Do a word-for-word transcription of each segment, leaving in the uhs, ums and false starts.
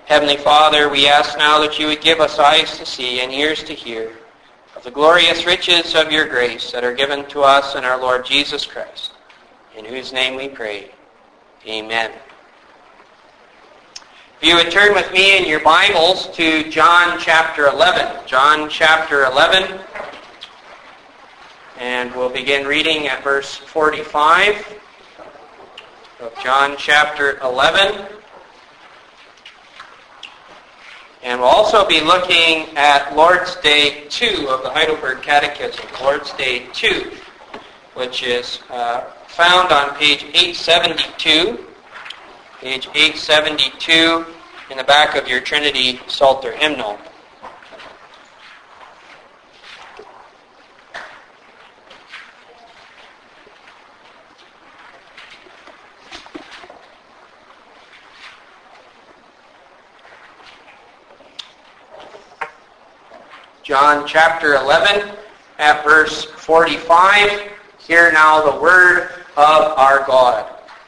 Heavenly Father, we ask now that you would give us eyes to see and ears to hear of the glorious riches of your grace that are given to us in our Lord Jesus Christ, in whose name we pray. Amen. If you would turn with me in your Bibles to John chapter eleven. John chapter eleven. And we'll begin reading at verse forty-five of John chapter eleven. And we'll also be looking at Lord's Day two of the Heidelberg Catechism. Lord's Day two, which is uh, found on page eight seventy-two. Page eight seventy-two in the back of your Trinity Psalter hymnal. John chapter eleven at verse forty-five. Hear now the word of our God.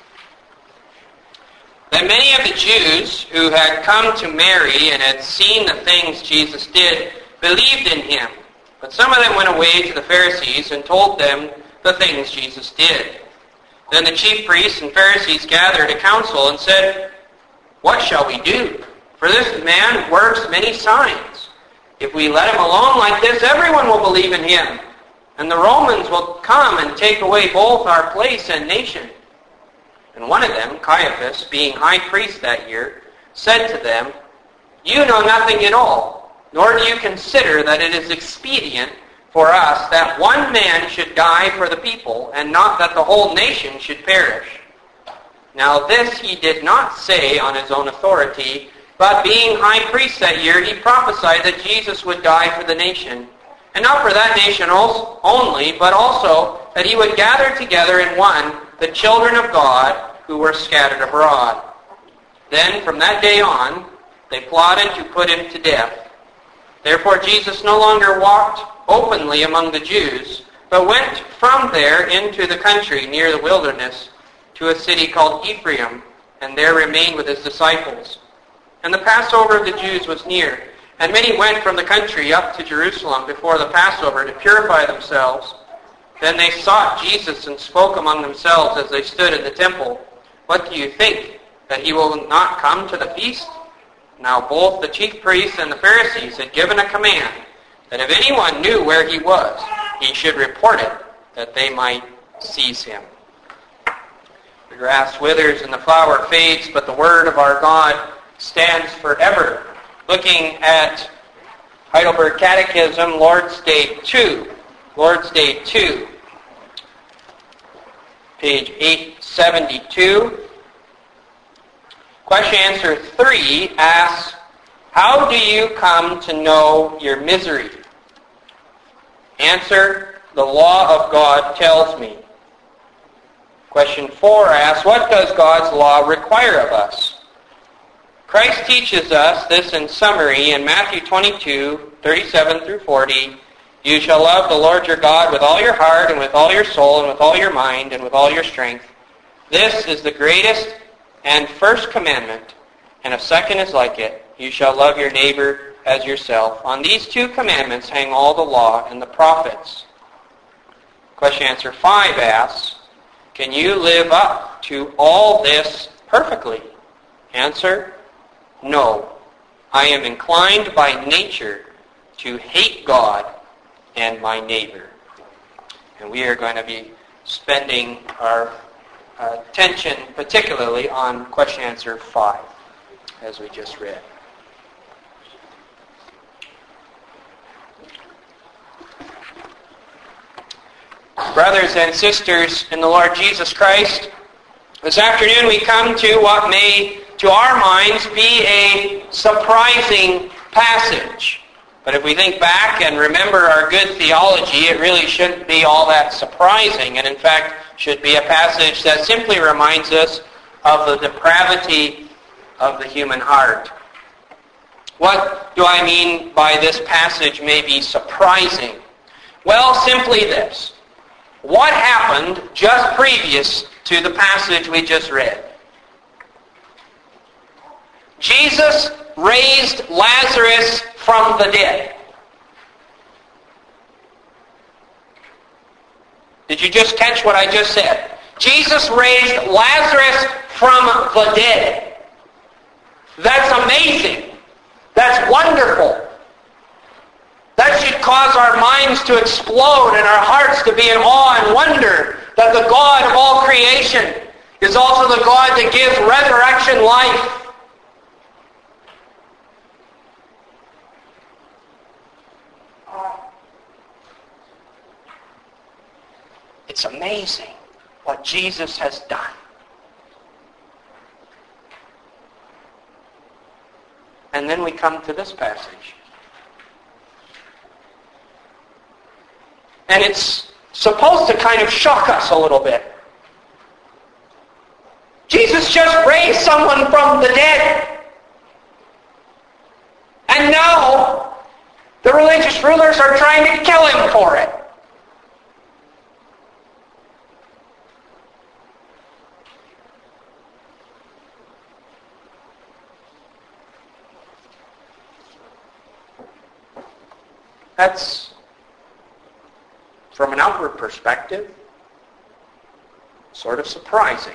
Then many of the Jews who had come to Mary and had seen the things Jesus did believed in him. But some of them went away to the Pharisees and told them the things Jesus did. Then the chief priests and Pharisees gathered a council and said, "What shall we do? For this man works many signs. If we let him alone like this, everyone will believe in him, and the Romans will come and take away both our place and nation." And one of them, Caiaphas, being high priest that year, said to them, "You know nothing at all, nor do you consider that it is expedient for us that one man should die for the people, and not that the whole nation should perish." Now this he did not say on his own authority, but being high priest that year, he prophesied that Jesus would die for the nation. And not for that nation only, but also that he would gather together in one the children of God who were scattered abroad. Then from that day on, they plotted to put him to death. Therefore Jesus no longer walked openly among the Jews, but went from there into the country near the wilderness to a city called Ephraim, and there remained with his disciples. And the Passover of the Jews was near, and many went from the country up to Jerusalem before the Passover to purify themselves. Then they sought Jesus and spoke among themselves as they stood in the temple, "What do you think, that he will not come to the feast?" Now both the chief priests and the Pharisees had given a command that if anyone knew where he was, he should report it, that they might seize him. The grass withers and the flower fades, but the word of our God stands forever. Looking at Heidelberg Catechism, Lord's Day two. Lord's Day two. Page eight seventy-two. Question answer three asks, how do you come to know your misery? Answer, the law of God tells me. Question four asks, what does God's law require of us? Christ teaches us this in summary in Matthew twenty-two, thirty-seven through forty. You shall love the Lord your God with all your heart and with all your soul and with all your mind and with all your strength. This is the greatest and first commandment, and a second is like it. You shall love your neighbor as yourself. On these two commandments hang all the law and the prophets. Question answer five asks, can you live up to all this perfectly? Answer, no. I am inclined by nature to hate God and my neighbor. And we are going to be spending our uh, attention particularly on question answer five, as we just read. Brothers and sisters in the Lord Jesus Christ, this afternoon we come to what may, to our minds, be a surprising passage. But if we think back and remember our good theology, it really shouldn't be all that surprising, and in fact should be a passage that simply reminds us of the depravity of the human heart. What do I mean by this passage may be surprising? Well, simply this. What happened just previous to the passage we just read? Jesus raised Lazarus from the dead. Did you just catch what I just said? Jesus raised Lazarus from the dead. That's amazing. That's wonderful. That should cause our minds to explode and our hearts to be in awe and wonder that the God of all creation is also the God that gives resurrection life. It's amazing what Jesus has done. And then we come to this passage. And it's supposed to kind of shock us a little bit. Jesus just raised someone from the dead. And now the religious rulers are trying to kill him for it. That's, from an outward perspective, sort of surprising.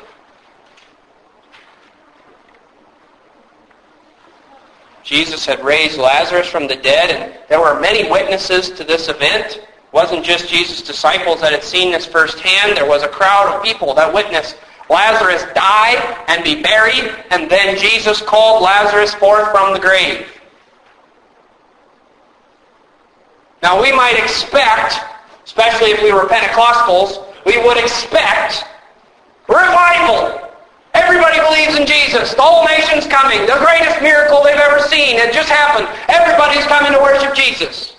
Jesus had raised Lazarus from the dead, and there were many witnesses to this event. It wasn't just Jesus' disciples that had seen this firsthand. There was a crowd of people that witnessed Lazarus die and be buried, and then Jesus called Lazarus forth from the grave. Now we might expect, especially if we were Pentecostals, we would expect revival. Everybody believes in Jesus. The whole nation's coming. The greatest miracle they've ever seen. It just happened. Everybody's coming to worship Jesus.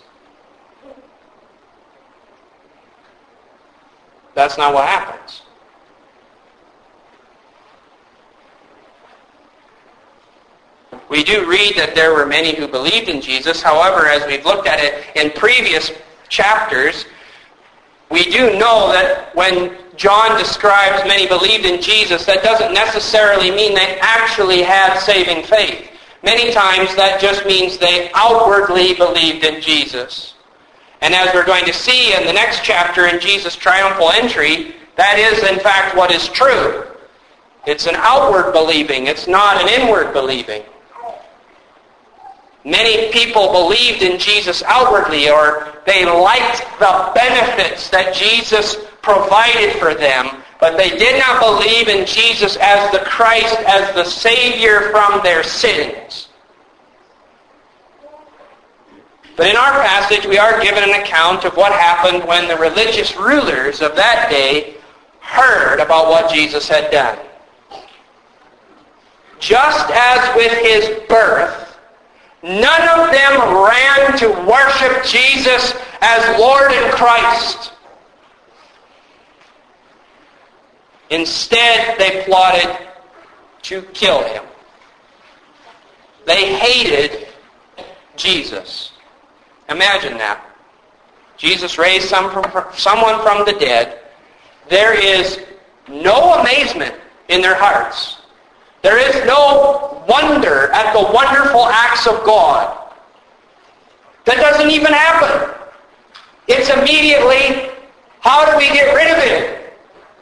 That's not what happens. We do read that there were many who believed in Jesus. However, as we've looked at it in previous chapters, we do know that when John describes many believed in Jesus, that doesn't necessarily mean they actually had saving faith. Many times that just means they outwardly believed in Jesus. And as we're going to see in the next chapter in Jesus' triumphal entry, that is in fact what is true. It's an outward believing. It's not an inward believing. Many people believed in Jesus outwardly, or they liked the benefits that Jesus provided for them, but they did not believe in Jesus as the Christ, as the Savior from their sins. But in our passage, we are given an account of what happened when the religious rulers of that day heard about what Jesus had done. Just as with his birth, none of them ran to worship Jesus as Lord and Christ. Instead, they plotted to kill him. They hated Jesus. Imagine that. Jesus raised some from, someone from the dead. There is no amazement in their hearts. There is no wonder at the wonderful acts of God. That doesn't even happen. It's immediately, how do we get rid of it?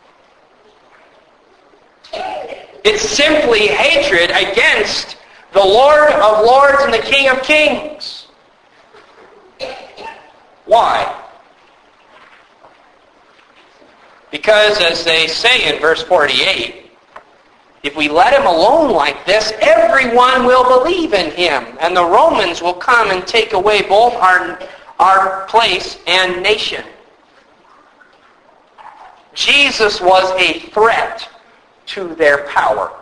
It's simply hatred against the Lord of Lords and the King of Kings. Why? Because, as they say in verse forty-eight, if we let him alone like this, everyone will believe in him, and the Romans will come and take away both our, our place and nation. Jesus was a threat to their power.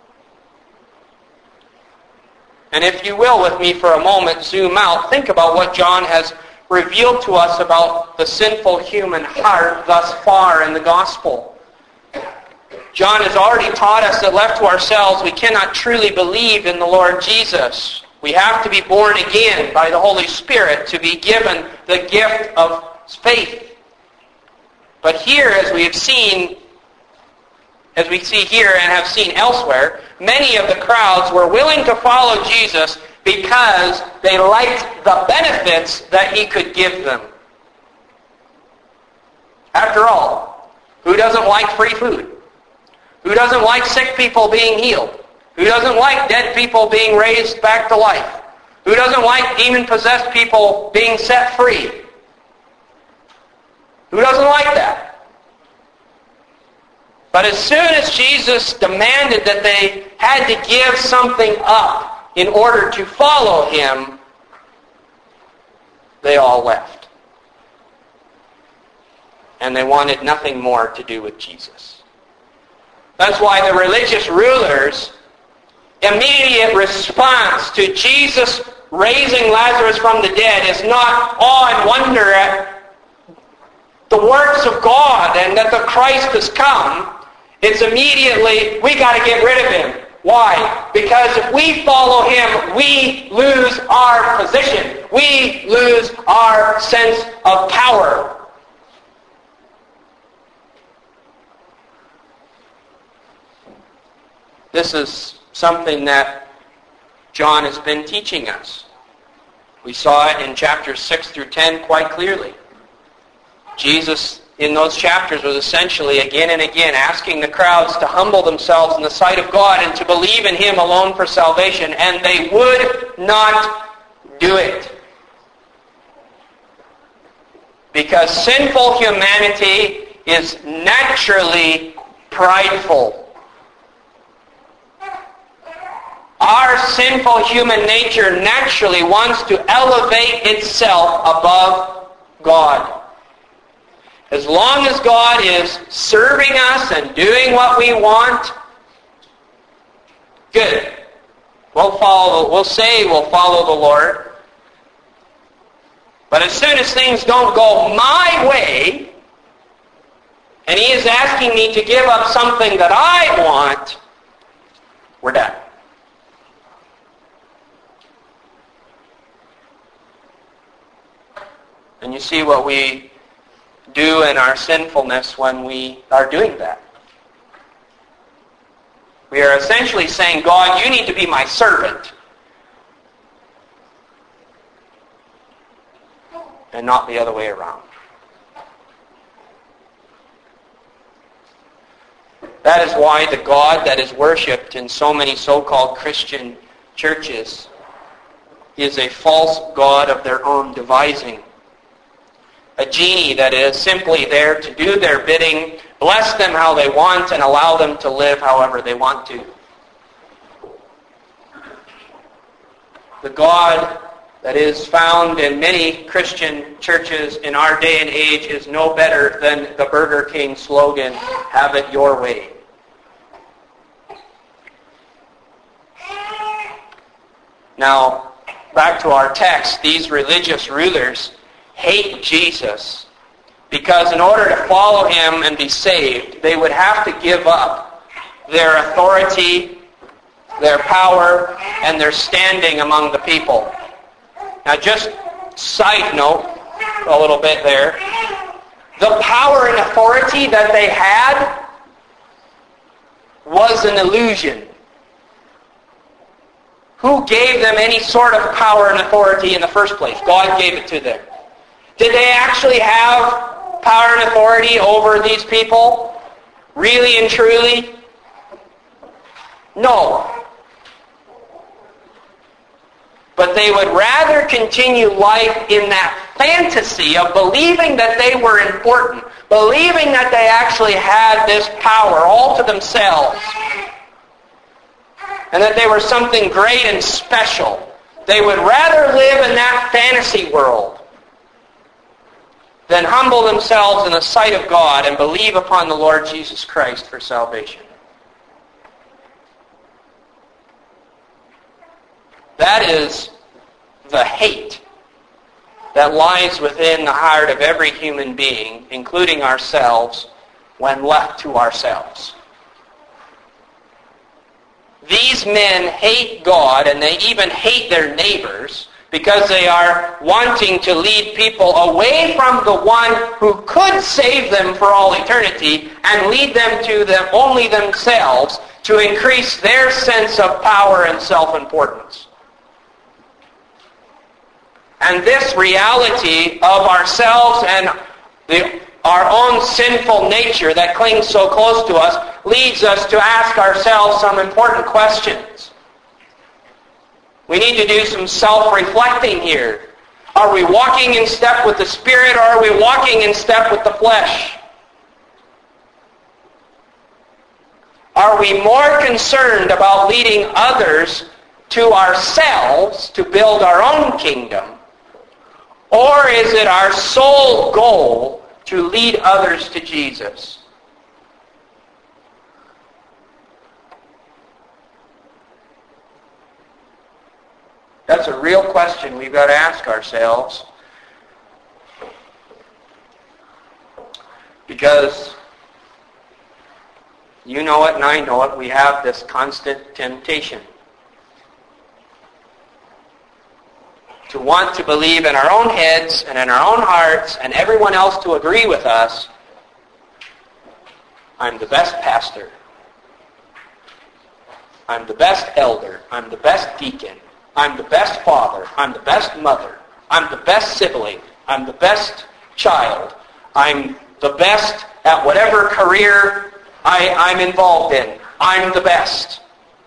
And if you will, with me for a moment, zoom out, think about what John has revealed to us about the sinful human heart thus far in the gospel. John has already taught us that left to ourselves, we cannot truly believe in the Lord Jesus. We have to be born again by the Holy Spirit to be given the gift of faith. But here, as we have seen, as we see here and have seen elsewhere, many of the crowds were willing to follow Jesus because they liked the benefits that he could give them. After all, who doesn't like free food? Who doesn't like sick people being healed? Who doesn't like dead people being raised back to life? Who doesn't like demon-possessed people being set free? Who doesn't like that? But as soon as Jesus demanded that they had to give something up in order to follow him, they all left. And they wanted nothing more to do with Jesus. That's why the religious rulers' immediate response to Jesus raising Lazarus from the dead is not awe and wonder at the works of God and that the Christ has come. It's immediately, we got to get rid of him. Why? Because if we follow him, we lose our position. We lose our sense of power. This is something that John has been teaching us. We saw it in chapters six through ten quite clearly. Jesus, in those chapters, was essentially again and again asking the crowds to humble themselves in the sight of God and to believe in him alone for salvation, and they would not do it. Because sinful humanity is naturally prideful. Our sinful human nature naturally wants to elevate itself above God. As long as God is serving us and doing what we want, good. We'll follow, we'll say we'll follow the Lord. But as soon as things don't go my way, and he is asking me to give up something that I want, we're done. And you see what we do in our sinfulness when we are doing that. We are essentially saying, God, you need to be my servant. And not the other way around. That is why the God that is worshipped in so many so-called Christian churches is a false god of their own devising. A genie that is simply there to do their bidding, bless them how they want, and allow them to live however they want to. The God that is found in many Christian churches in our day and age is no better than the Burger King slogan, "Have it your way." Now, back to our text, these religious rulers hate Jesus because in order to follow him and be saved, they would have to give up their authority, their power, and their standing among the people. Now just side note a little bit there. The power and authority that they had was an illusion. Who gave them any sort of power and authority in the first place? God gave it to them. Did they actually have power and authority over these people? Really and truly? No. But they would rather continue life in that fantasy of believing that they were important, believing that they actually had this power all to themselves, and that they were something great and special. They would rather live in that fantasy world than humble themselves in the sight of God and believe upon the Lord Jesus Christ for salvation. That is the hate that lies within the heart of every human being, including ourselves, when left to ourselves. These men hate God, and they even hate their neighbors, because they are wanting to lead people away from the one who could save them for all eternity and lead them to them only themselves, to increase their sense of power and self-importance. And this reality of ourselves and the, our own sinful nature that clings so close to us leads us to ask ourselves some important questions. We need to do some self-reflecting here. Are we walking in step with the Spirit, or are we walking in step with the flesh? Are we more concerned about leading others to ourselves to build our own kingdom, or is it our sole goal to lead others to Jesus? That's a real question we've got to ask ourselves. Because you know it and I know it, we have this constant temptation to want to believe in our own heads and in our own hearts and everyone else to agree with us, I'm the best pastor, I'm the best elder, I'm the best deacon, I'm the best father, I'm the best mother, I'm the best sibling, I'm the best child, I'm the best at whatever career I, I'm involved in. I'm the best.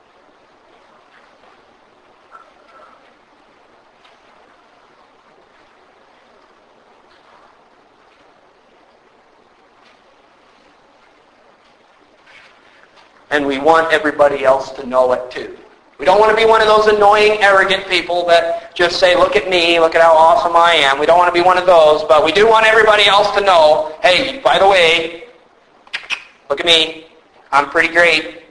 And we want everybody else to know it too. We don't want to be one of those annoying, arrogant people that just say, look at me, look at how awesome I am. We don't want to be one of those, but we do want everybody else to know, hey, by the way, look at me, I'm pretty great.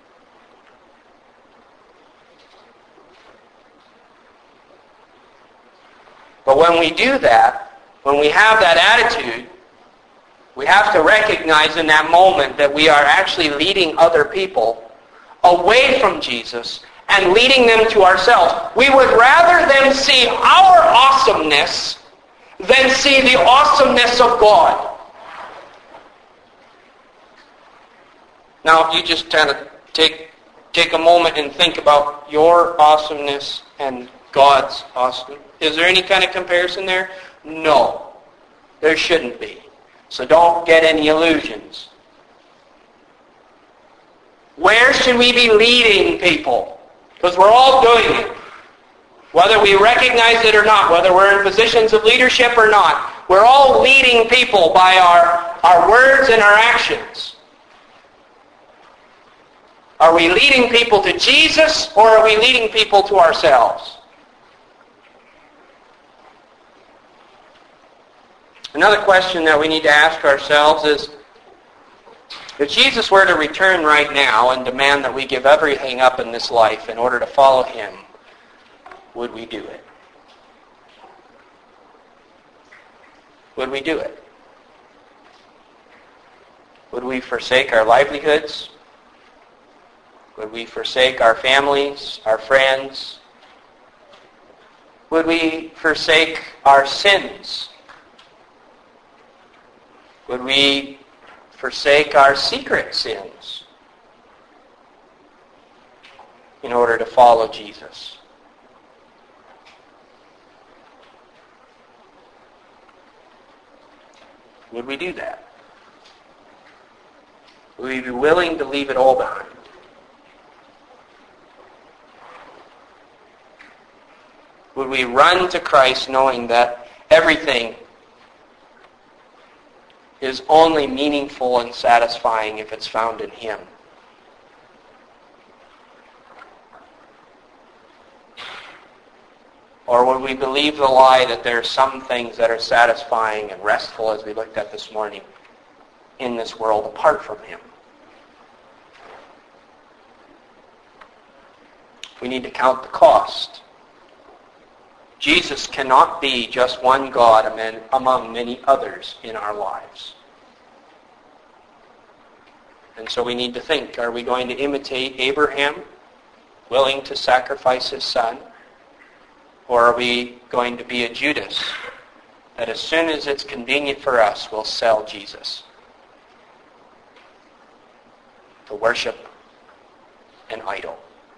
But when we do that, when we have that attitude, we have to recognize in that moment that we are actually leading other people away from Jesus and leading them to ourselves. We would rather them see our awesomeness than see the awesomeness of God. Now, if you just kind of take, take a moment and think about your awesomeness and God's awesomeness. Is there any kind of comparison there? No. There shouldn't be. So don't get any illusions. Where should we be leading people? Because we're all doing it. Whether we recognize it or not, whether we're in positions of leadership or not, we're all leading people by our, our words and our actions. Are we leading people to Jesus, or are we leading people to ourselves? Another question that we need to ask ourselves is, if Jesus were to return right now and demand that we give everything up in this life in order to follow Him, would we do it? Would we do it? Would we forsake our livelihoods? Would we forsake our families, our friends? Would we forsake our sins? Would we forsake our secret sins in order to follow Jesus? Would we do that? Would we be willing to leave it all behind? Would we run to Christ knowing that everything is only meaningful and satisfying if it's found in Him? Or would we believe the lie that there are some things that are satisfying and restful, as we looked at this morning, in this world apart from Him? We need to count the cost. Jesus cannot be just one God among many others in our lives. And so we need to think, are we going to imitate Abraham, willing to sacrifice his son? Or are we going to be a Judas that as soon as it's convenient for us will sell Jesus to worship an idol.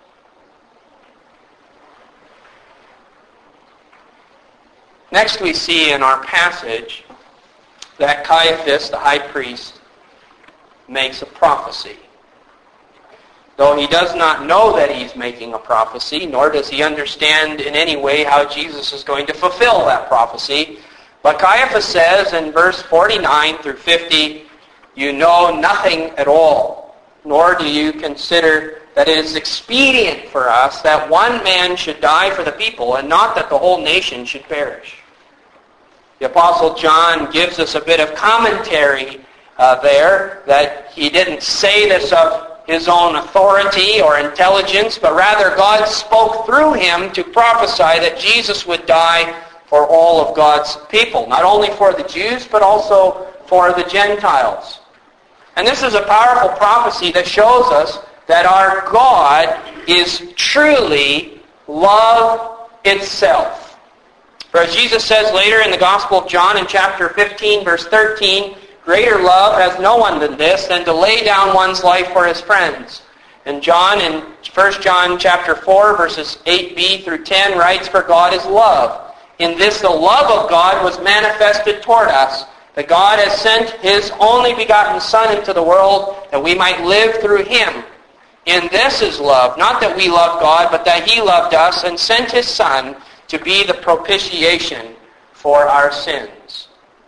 Next we see in our passage that Caiaphas, the high priest, makes a prophecy. Though he does not know that he's making a prophecy, nor does he understand in any way how Jesus is going to fulfill that prophecy. But Caiaphas says in verse forty-nine through fifty, "You know nothing at all, nor do you consider that it is expedient for us that one man should die for the people, and not that the whole nation should perish." The Apostle John gives us a bit of commentary uh, there, that he didn't say this of his own authority or intelligence, but rather God spoke through him to prophesy that Jesus would die for all of God's people, not only for the Jews, but also for the Gentiles. And this is a powerful prophecy that shows us that our God is truly love itself. For as Jesus says later in the Gospel of John in chapter fifteen, verse thirteen, "Greater love has no one than this, than to lay down one's life for his friends." And John in First John chapter four, verses eight b through ten writes, "For God is love. In this the love of God was manifested toward us, that God has sent his only begotten Son into the world, that we might live through him. In this is love, not that we loved God, but that he loved us and sent his Son to be the propitiation for our sins."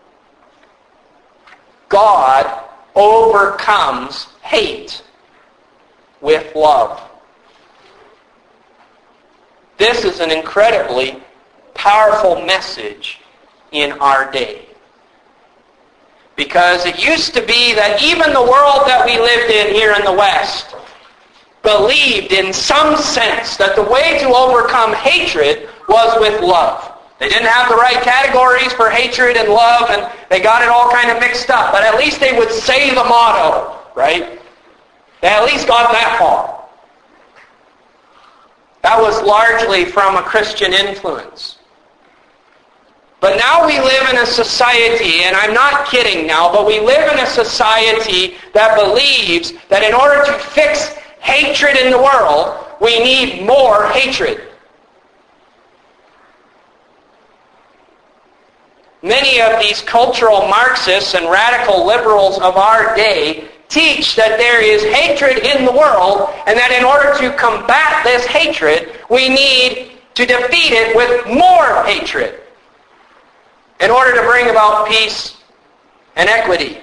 God overcomes hate with love. This is an incredibly powerful message in our day. Because it used to be that even the world that we lived in here in the West believed in some sense that the way to overcome hatred was with love. They didn't have the right categories for hatred and love, and they got it all kind of mixed up. But at least they would say the motto, right? They at least got that far. That was largely from a Christian influence. But now we live in a society, and I'm not kidding now, but we live in a society that believes that in order to fix hatred in the world, we need more hatred. Many of these cultural Marxists and radical liberals of our day teach that there is hatred in the world, and that in order to combat this hatred, we need to defeat it with more hatred in order to bring about peace and equity.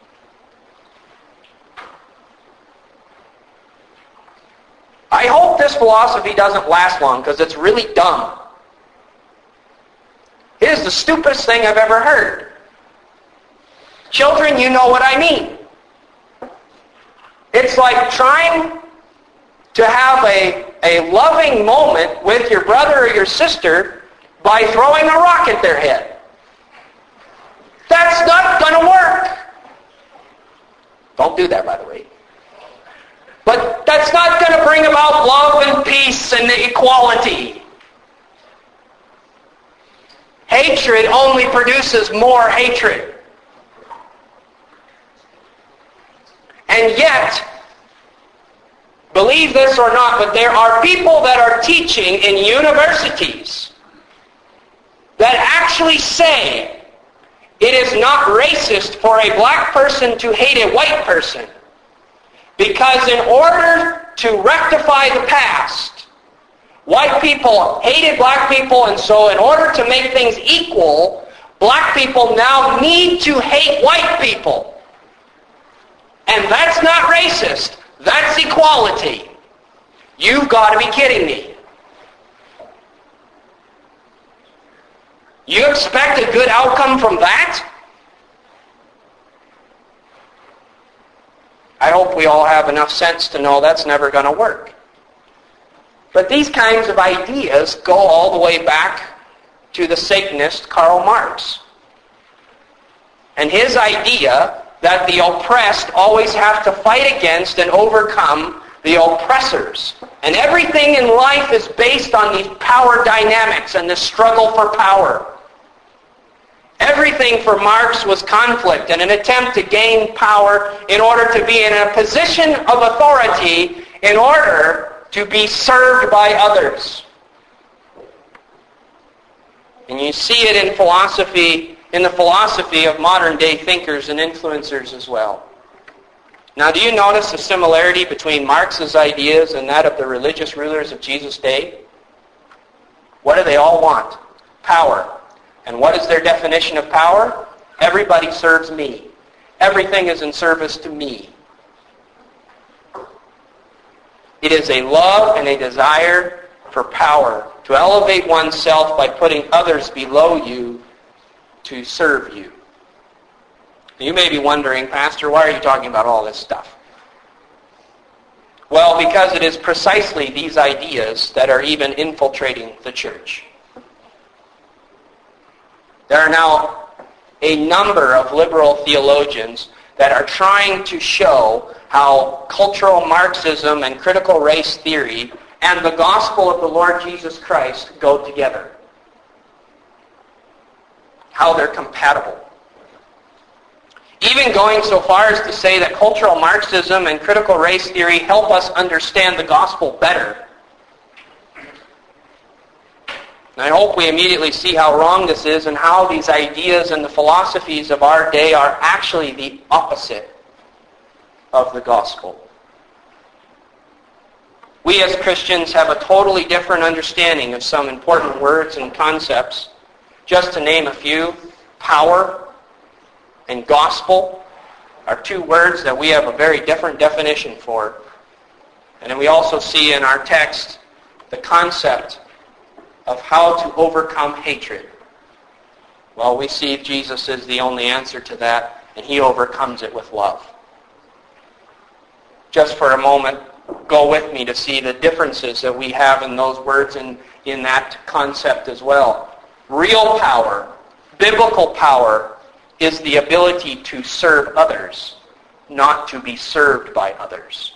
I hope this philosophy doesn't last long, because it's really dumb. It is the stupidest thing I've ever heard. Children, you know what I mean. It's like trying to have a, a loving moment with your brother or your sister by throwing a rock at their head. That's not going to work. Don't do that, by the way. But that's not going to bring about love and peace and equality. Hatred only produces more hatred. And yet, believe this or not, but there are people that are teaching in universities that actually say it is not racist for a black person to hate a white person, because in order to rectify the past, white people hated black people, and so in order to make things equal, black people now need to hate white people. And that's not racist. That's equality. You've got to be kidding me. You expect a good outcome from that? I hope we all have enough sense to know that's never going to work. But these kinds of ideas go all the way back to the Satanist Karl Marx. And his idea that the oppressed always have to fight against and overcome the oppressors. And everything in life is based on these power dynamics and this struggle for power. Everything for Marx was conflict and an attempt to gain power in order to be in a position of authority in order to be served by others. And you see it in philosophy, in the philosophy of modern day thinkers and influencers as well. Now, do you notice the similarity between Marx's ideas and that of the religious rulers of Jesus' day? What do they all want? Power. And what is their definition of power? Everybody serves me. Everything is in service to me. It is a love and a desire for power, to elevate oneself by putting others below you to serve you. You may be wondering, Pastor, why are you talking about all this stuff? Well, because it is precisely these ideas that are even infiltrating the church. There are now a number of liberal theologians that are trying to show how cultural Marxism and critical race theory and the gospel of the Lord Jesus Christ go together. How they're compatible. Even going so far as to say that cultural Marxism and critical race theory help us understand the gospel better. And I hope we immediately see how wrong this is and how these ideas and the philosophies of our day are actually the opposite of the gospel. We as Christians have a totally different understanding of some important words and concepts. Just to name a few, power and gospel are two words that we have a very different definition for. And then we also see in our text the concept of how to overcome hatred. Well, we see Jesus is the only answer to that, and he overcomes it with love. Just for a moment, go with me to see the differences that we have in those words and in that concept as well. Real power, biblical power, is the ability to serve others, not to be served by others.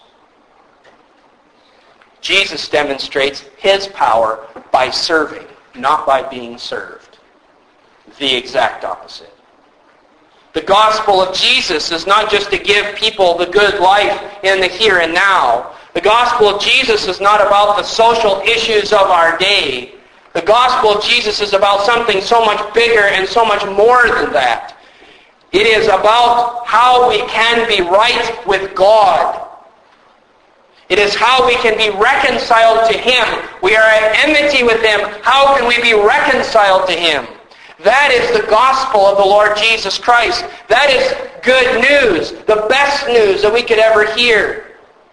Jesus demonstrates his power by serving, not by being served. The exact opposite. The gospel of Jesus is not just to give people the good life in the here and now. The gospel of Jesus is not about the social issues of our day. The gospel of Jesus is about something so much bigger and so much more than that. It is about how we can be right with God. It is how we can be reconciled to him. We are at enmity with him. How can we be reconciled to him? That is the gospel of the Lord Jesus Christ. That is good news, the best news that we could ever hear.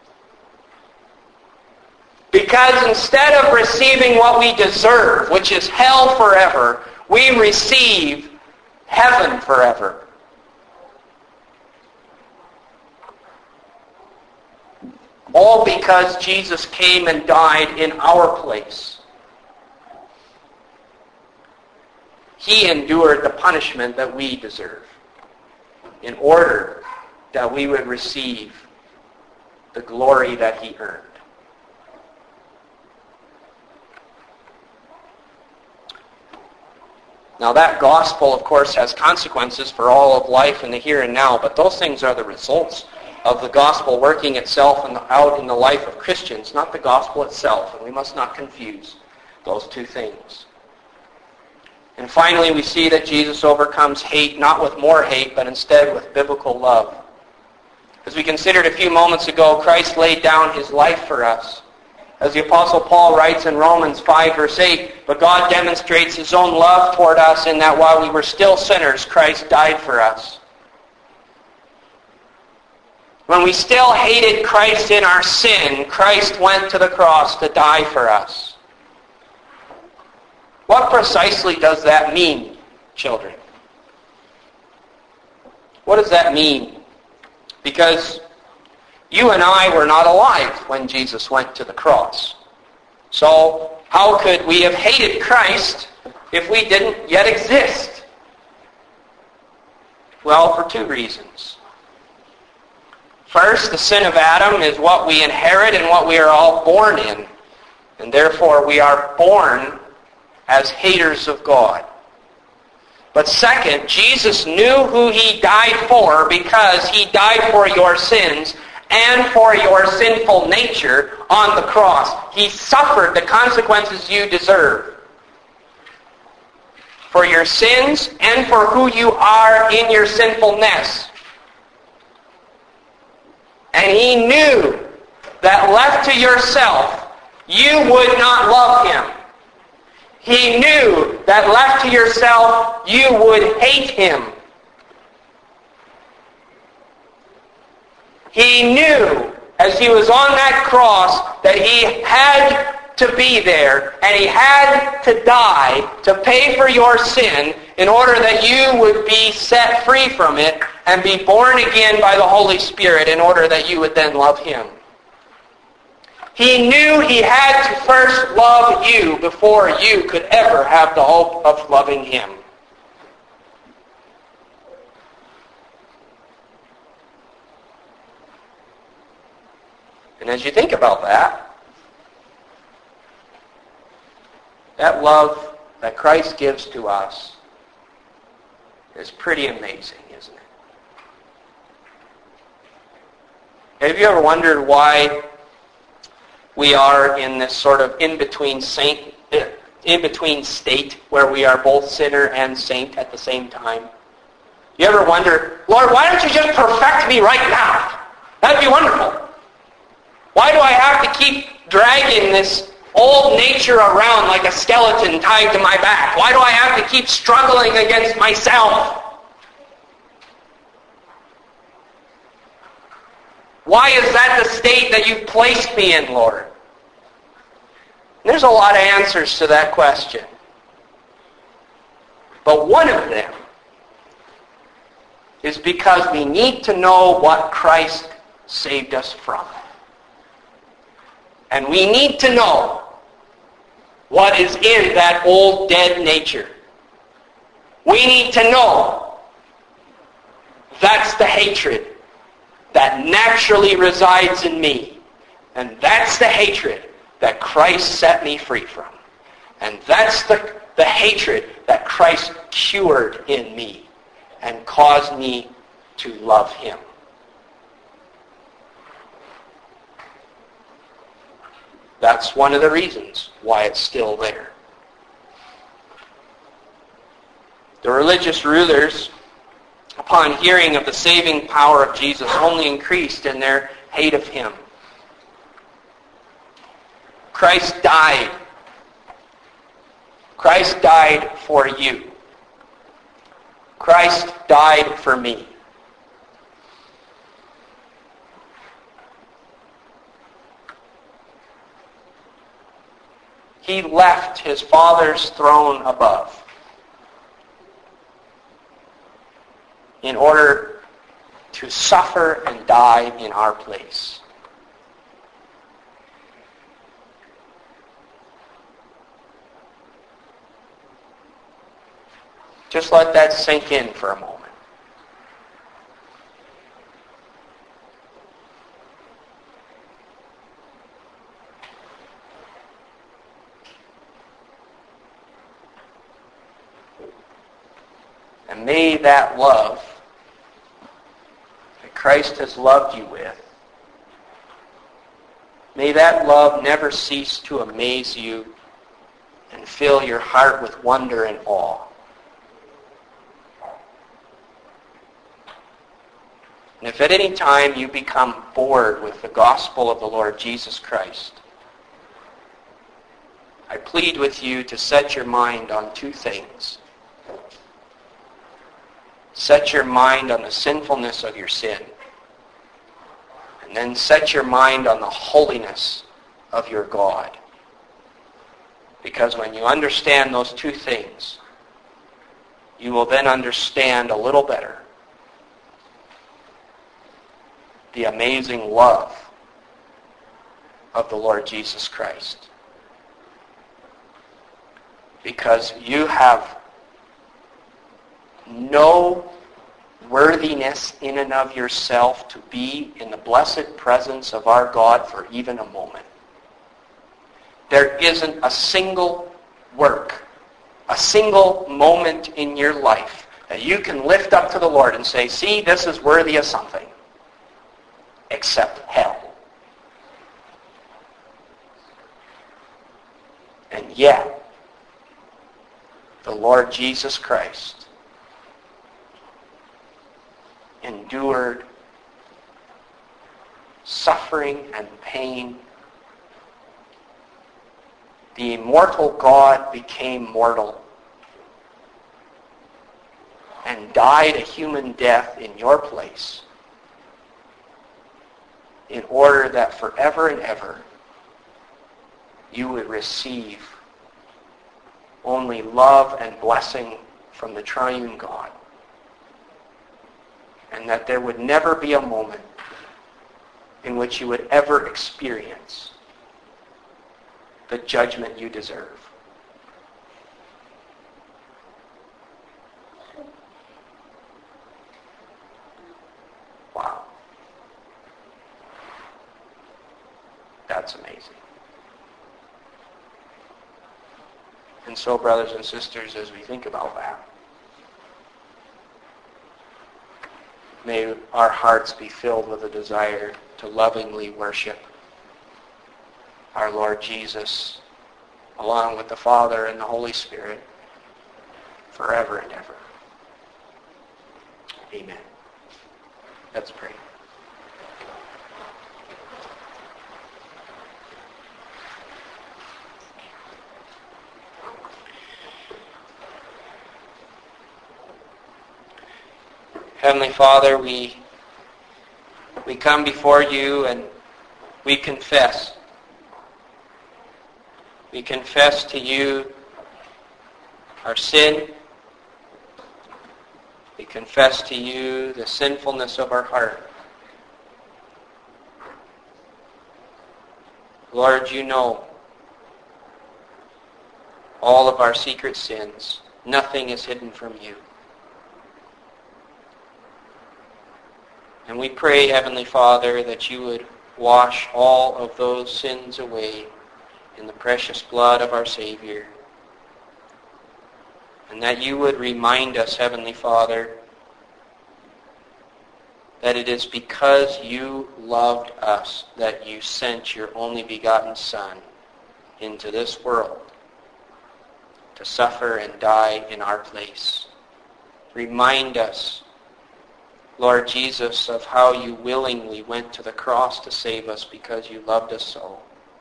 Because instead of receiving what we deserve, which is hell forever, we receive heaven forever. All because Jesus came and died in our place. He endured the punishment that we deserve in order that we would receive the glory that he earned. Now that gospel, of course, has consequences for all of life in the here and now, but those things are the results of the gospel working itself in the, out in the life of Christians, not the gospel itself, and we must not confuse those two things. And finally, we see that Jesus overcomes hate, not with more hate, but instead with biblical love. As we considered a few moments ago, Christ laid down his life for us. As the Apostle Paul writes in Romans five, verse eight, but God demonstrates his own love toward us in that while we were still sinners, Christ died for us. When we still hated Christ in our sin, Christ went to the cross to die for us. What precisely does that mean, children? What does that mean? Because you and I were not alive when Jesus went to the cross. So how could we have hated Christ if we didn't yet exist? Well, for two reasons. First, the sin of Adam is what we inherit and what we are all born in. And therefore we are born as haters of God. But second, Jesus knew who he died for because he died for your sins and for your sinful nature on the cross. He suffered the consequences you deserve. For your sins and for who you are in your sinfulness. And he knew that left to yourself, you would not love him. He knew that left to yourself, you would hate him. He knew as he was on that cross that he had to be there and he had to die to pay for your sin in order that you would be set free from it and be born again by the Holy Spirit in order that you would then love him. He knew he had to first love you before you could ever have the hope of loving him. And as you think about that, that love that Christ gives to us is pretty amazing, isn't it? Have you ever wondered why we are in this sort of in-between saint, in-between state where we are both sinner and saint at the same time? You ever wonder, Lord, why don't you just perfect me right now? That'd be wonderful. Why do I have to keep dragging this old nature around like a skeleton tied to my back? Why do I have to keep struggling against myself? Why is that the state that you've placed me in, Lord? There's a lot of answers to that question. But one of them is because we need to know what Christ saved us from. And we need to know what is in that old dead nature. We need to know that's the hatred that naturally resides in me. And that's the hatred that Christ set me free from. And that's the, the hatred that Christ cured in me and caused me to love him. That's one of the reasons why it's still there. The religious rulers, upon hearing of the saving power of Jesus, only increased in their hate of him. Christ died. Christ died for you. Christ died for me. He left his Father's throne above in order to suffer and die in our place. Just let that sink in for a moment. And may that love that Christ has loved you with, may that love never cease to amaze you and fill your heart with wonder and awe. And if at any time you become bored with the gospel of the Lord Jesus Christ, I plead with you to set your mind on two things. Set your mind on the sinfulness of your sin. And then set your mind on the holiness of your God. Because when you understand those two things, you will then understand a little better the amazing love of the Lord Jesus Christ. Because you have no worthiness in and of yourself to be in the blessed presence of our God for even a moment. There isn't a single work, a single moment in your life that you can lift up to the Lord and say, see, this is worthy of something. except hell. And yet, the Lord Jesus Christ endured suffering and pain. The immortal God became mortal and died a human death in your place in order that forever and ever you would receive only love and blessing from the triune God, and that there would never be a moment in which you would ever experience the judgment you deserve. Wow. That's amazing. And so, brothers and sisters, as we think about that, may our hearts be filled with a desire to lovingly worship our Lord Jesus, along with the Father and the Holy Spirit, forever and ever. Amen. Let's pray. Heavenly Father, we we come before you and we confess. We confess to you our sin. We confess to you the sinfulness of our heart. Lord, you know all of our secret sins. Nothing is hidden from you. And we pray, Heavenly Father, that you would wash all of those sins away in the precious blood of our Savior. And that you would remind us, Heavenly Father, that it is because you loved us that you sent your only begotten Son into this world to suffer and die in our place. Remind us, Lord Jesus, of how you willingly went to the cross to save us because you loved us so.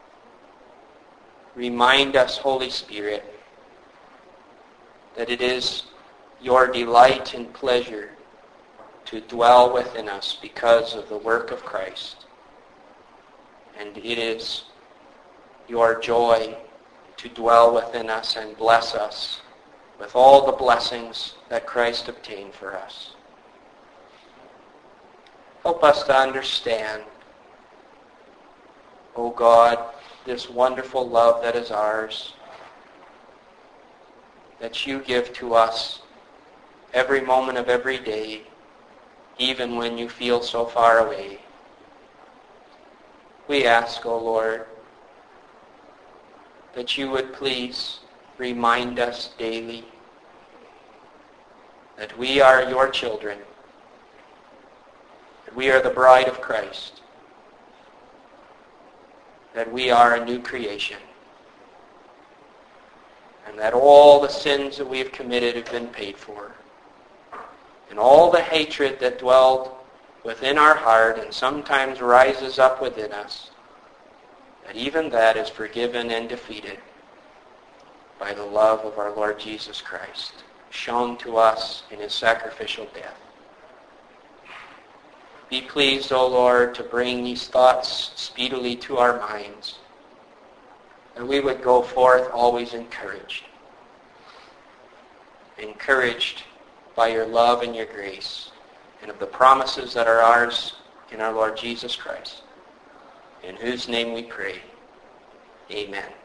Remind us, Holy Spirit, that it is your delight and pleasure to dwell within us because of the work of Christ. And it is your joy to dwell within us and bless us with all the blessings that Christ obtained for us. Help us to understand, O God, this wonderful love that is ours, that you give to us every moment of every day, even when you feel so far away. We ask, O Lord, that you would please remind us daily that we are your children, that we are the bride of Christ, that we are a new creation, and that all the sins that we have committed have been paid for, and all the hatred that dwelled within our heart and sometimes rises up within us, that even that is forgiven and defeated by the love of our Lord Jesus Christ, shown to us in his sacrificial death. Be pleased, O Lord, to bring these thoughts speedily to our minds, and we would go forth always encouraged, encouraged by your love and your grace, and of the promises that are ours in our Lord Jesus Christ, in whose name we pray. Amen.